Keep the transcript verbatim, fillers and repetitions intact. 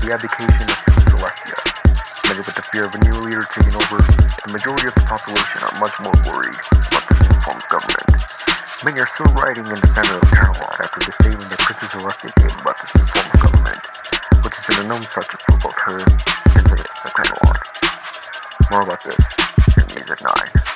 the abdication of Princess Celestia. Amid with the fear of a new leader taking over, the majority of the population are much more worried about this new form of government. Many are still writing in defense of Camelot after the statement that Princess Celestia gave about this new form of government, which is an unknown subject for both her and citizens of Camelot. More about this in Music nine.